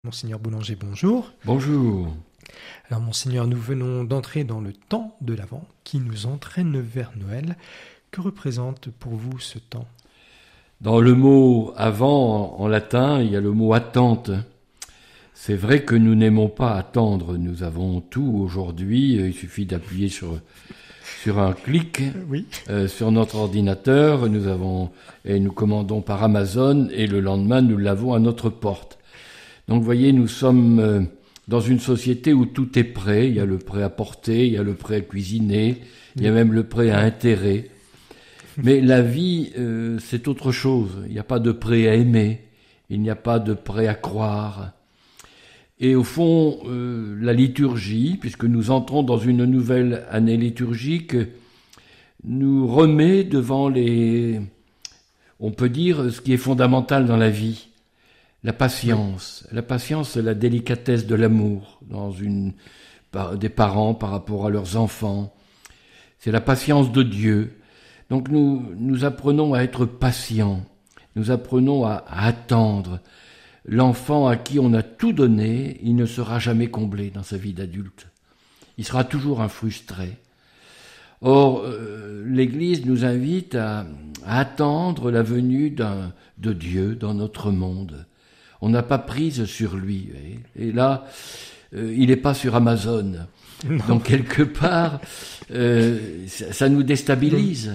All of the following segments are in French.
Monseigneur Boulanger, bonjour. Bonjour. Alors Monseigneur, nous venons d'entrer dans le temps de l'Avent qui nous entraîne vers Noël. Que représente pour vous ce temps ? Dans le mot « avant » en latin, il y a le mot « attente ». C'est vrai que nous n'aimons pas attendre. Nous avons tout aujourd'hui. Il suffit d'appuyer sur un clic Oui. Sur notre ordinateur. Nous commandons par Amazon et le lendemain, nous l'avons à notre porte. Donc, vous voyez, nous sommes dans une société où tout est prêt. Il y a le prêt à porter, il y a le prêt à cuisiner, il y a même le prêt à intérêt. Mais la vie, c'est autre chose. Il n'y a pas de prêt à aimer, il n'y a pas de prêt à croire. Et au fond, la liturgie, puisque nous entrons dans une nouvelle année liturgique, nous remet devant on peut dire, ce qui est fondamental dans la vie. La patience. La patience, c'est la délicatesse de l'amour des parents par rapport à leurs enfants. C'est la patience de Dieu. Donc nous apprenons à être patients. Nous apprenons à attendre. L'enfant à qui on a tout donné, il ne sera jamais comblé dans sa vie d'adulte. Il sera toujours un frustré. Or, l'Église nous invite à attendre la venue de Dieu dans notre monde. On n'a pas prise sur lui. Et là, il n'est pas sur Amazon. Non. Donc, quelque part, ça nous déstabilise.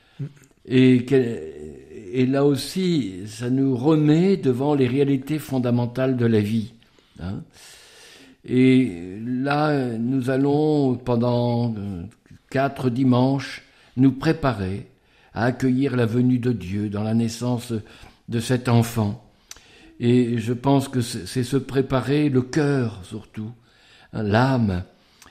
Et là aussi, ça nous remet devant les réalités fondamentales de la vie. Et là, nous allons, pendant 4 dimanches, nous préparer à accueillir la venue de Dieu dans la naissance de cet enfant. Et je pense que c'est se préparer le cœur, surtout, l'âme,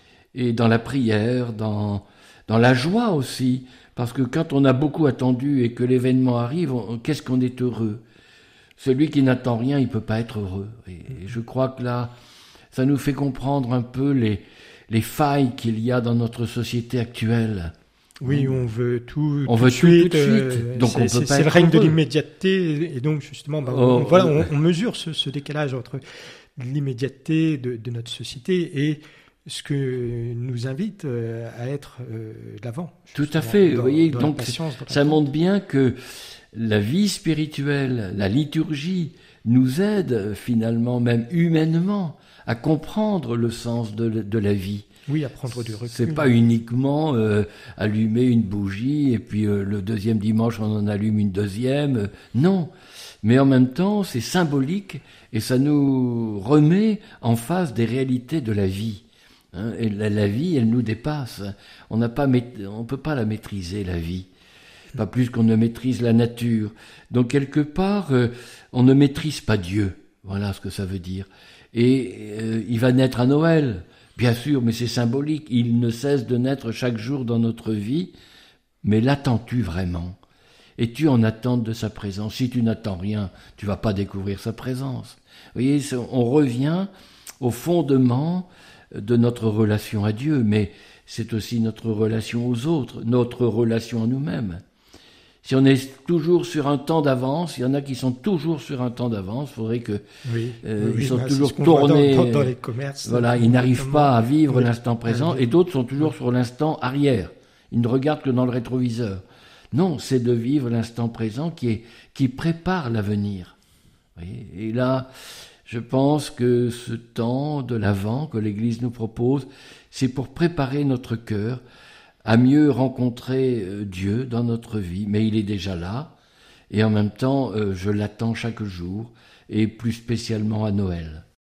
et dans la prière, dans la joie aussi, parce que quand on a beaucoup attendu et que l'événement arrive, qu'est-ce qu'on est heureux. Celui qui n'attend rien, il ne peut pas être heureux. Et je crois que là, ça nous fait comprendre un peu les failles qu'il y a dans notre société actuelle. Oui, on veut tout on veut de suite. Tout de suite. Donc on peut pas être c'est le règne de heureux. l'immédiateté. Et donc, justement, on mesure ce décalage entre l'immédiateté de notre société et ce que nous invite à être l'Avent. Tout à fait. Vous voyez, donc patience, ça montre bien que la vie spirituelle, la liturgie, nous aide finalement, même humainement, à comprendre le sens de la vie. Oui, à prendre du recul. C'est pas uniquement allumer une bougie et puis le deuxième dimanche on en allume une deuxième. Non, mais en même temps c'est symbolique et ça nous remet en face des réalités de la vie. Et la vie, elle nous dépasse. On peut pas la maîtriser, la vie. Pas plus qu'on ne maîtrise la nature. Donc quelque part, on ne maîtrise pas Dieu. Voilà ce que ça veut dire. Et il va naître à Noël. Bien sûr, mais c'est symbolique. Il ne cesse de naître chaque jour dans notre vie. Mais l'attends-tu vraiment ? Es-tu en attente de sa présence ? Si tu n'attends rien, tu vas pas découvrir sa présence. Vous voyez, on revient au fondement de notre relation à Dieu, mais c'est aussi notre relation aux autres, notre relation à nous-mêmes. Si on est toujours sur un temps d'avance, il y en a qui sont toujours sur un temps d'avance, il faudrait que ils sont toujours tournés. Dans les commerces. Voilà, ils n'arrivent pas à vivre l'instant présent, Oui. et d'autres sont toujours sur l'instant arrière. Ils ne regardent que dans le rétroviseur. Non, c'est de vivre l'instant présent qui prépare l'avenir. Et là, je pense que ce temps de l'Avent que l'Église nous propose, c'est pour préparer notre cœur à mieux rencontrer Dieu dans notre vie. Mais il est déjà là, et en même temps, je l'attends chaque jour, et plus spécialement à Noël.